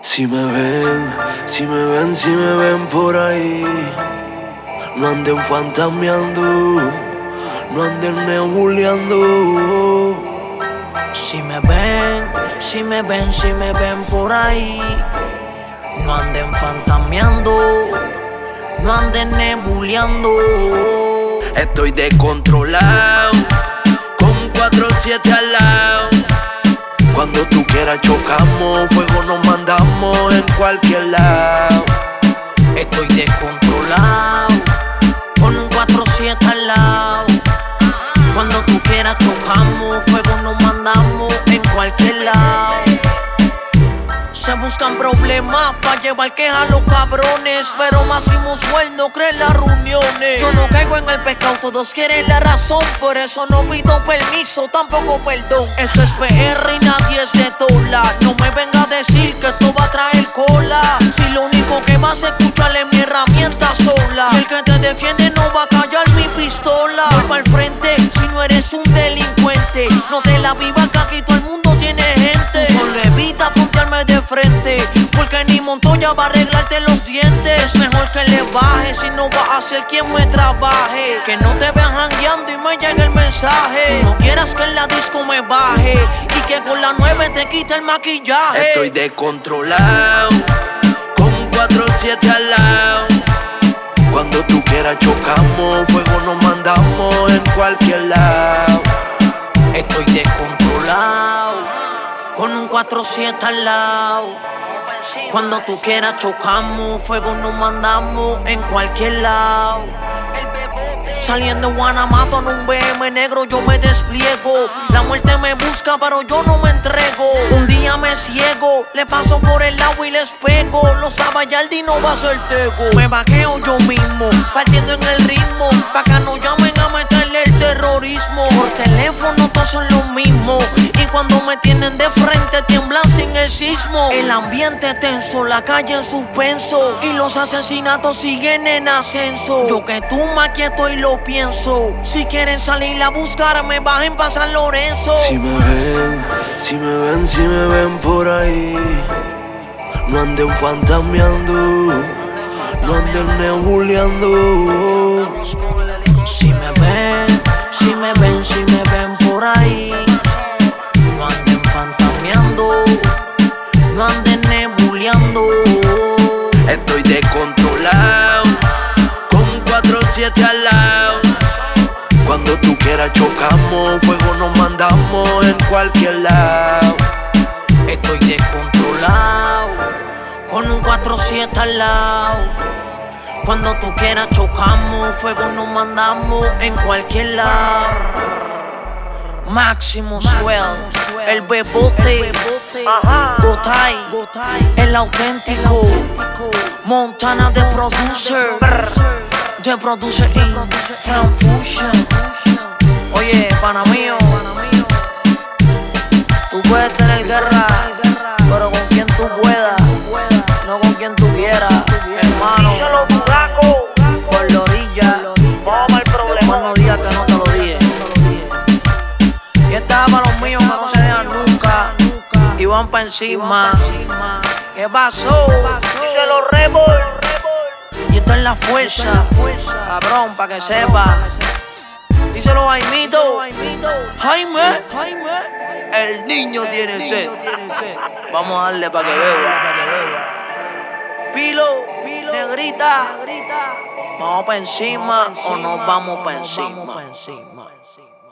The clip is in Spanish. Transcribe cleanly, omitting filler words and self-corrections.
Si me ven por ahí, no anden fantameando, no anden nebuleando. Si me ven por ahí, no anden fantameando, no anden nebuleando. Estoy descontrolado, con 4-7 al lado. Cuando tú quieras chocamos, fuego nos mandamos en cualquier lado. Estoy descontrolado, con un 4-7 al lado. Cuando tú quieras chocamos, fuego nos mandamos en cualquier lado. Se buscan problemas pa' llevar queja a los cabrones, pero Máximo Swell no cree en las reuniones. Yo no caigo en el pescado, todos quieren la razón, por eso no pido permiso, tampoco perdón. Eso es PR y nadie es de tola. No me venga a decir que esto va a traer cola, si lo único que vas a escuchar es mi herramienta sola. Y el que te defiende no va a callar mi pistola. Voy pa'l frente si no eres un delincuente. No te la vivas que aquí todo el mundo tiene gente. Tú solo evita frontearme de frente, porque ni Montoya va a arreglarte los dientes. Es mejor que le bajes si no va a ser quien me trabaje. Que no te vean jangueando y me llegue el mensaje. No quieras que en la disco me baje y que con la 9 te quite el maquillaje. Estoy descontrolado, con 4-7 al lado. Cuando tú quieras chocamos, fuego nos mandamos en cualquier lado. Estoy descontrolado, con un 4-7 al lado. Cuando tú quieras chocamos, fuego nos mandamos en cualquier lado. Saliendo en Guanamato en un BM negro yo me despliego. La muerte me busca pero yo no me entrego. Un día me ciego, le paso por el lado y les pego. Los Abayaldi no va a ser tego. Me vaqueo yo mismo, partiendo en el ritmo, pa' que no llamen a meterle el terrorismo. Por teléfono todos son los mismos, y cuando me tienen de frente tiemblan sin el sismo. El ambiente tenso, la calle en suspenso, y los asesinatos siguen en ascenso. Yo que tú más quieto y lo pienso. Si quieren salir a buscarme, bajen pa' San Lorenzo. Si me ven por ahí, no anden fantameando, no anden nebuleando. Si me ven por ahí, no anden fantameando, no anden nebuleando. Estoy descontrolado, con 4-7 al lado. Cuando tú quieras chocamos, fuego nos mandamos en cualquier lado. Estoy descontrolado, con un 4-7 al lado. Cuando tú quieras chocamos, fuego nos mandamos en cualquier lado. Máximo Swell, el bebote, Gotay, el auténtico, Montana de producer in Frank Fusion. Oye, pana mío, tú puedes tener guerra, pero con quien tú puedas, no con quien tú quieras, hermano. Por la orilla, después no digas que no te lo dije. Y esta es para los míos que no se dejan nunca y van pa' encima. ¿Qué pasó? Díselo, Rebol. Y esto es la fuerza, cabrón, pa' que sepa. Díselo, Jaimito. Jaime, el niño tiene sed. Vamos a darle pa' que beba. Pilo, negrita, ¿vamos pa' encima o nos vamos pa' encima?